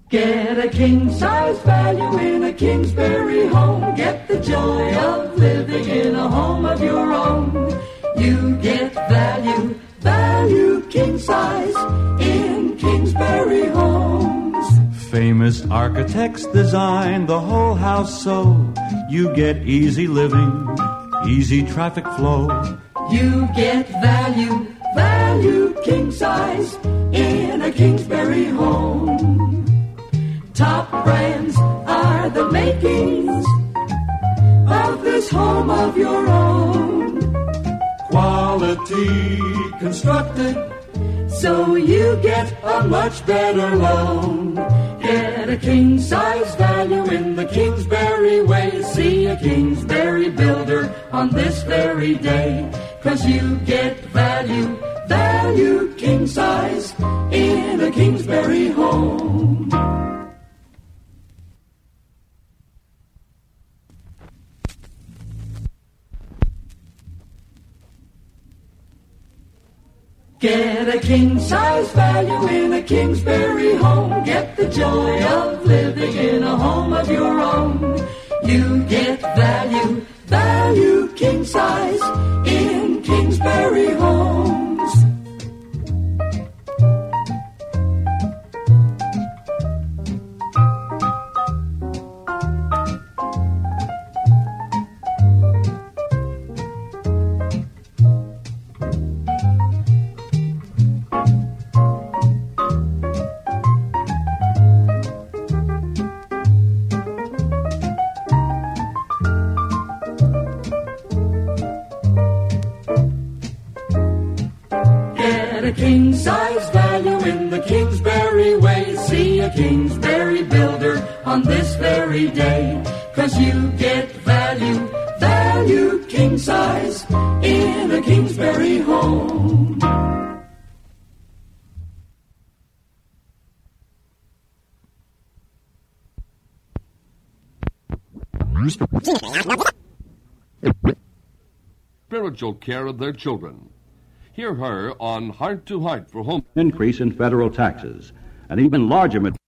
Get a king-size value in a Kingsbury home. Get the joy of living in a home of your own. You get value, value king-size in Kingsbury homes. Famous architects design the whole house so you get easy living, easy traffic flow. You get value, value king-size in a Kingsbury home. Top brands are the makings of this home of your own. Quality constructed, so you get a much better loan. Get a king-size value in the Kingsbury way. See a Kingsbury builder on this very day. 'Cause you get value, value king-size in a Kingsbury home. Get a king-size value in a Kingsbury home. Get the joy of living in a home of your own. You get value, value king-size in Kingsbury homes. A king-size value in the Kingsbury way. See a Kingsbury builder on this very day. 'Cause you get value, value king-size in a Kingsbury home. Spiritual care of their children. Hear her on Heart to Heart for Home. Increase in federal taxes, and even larger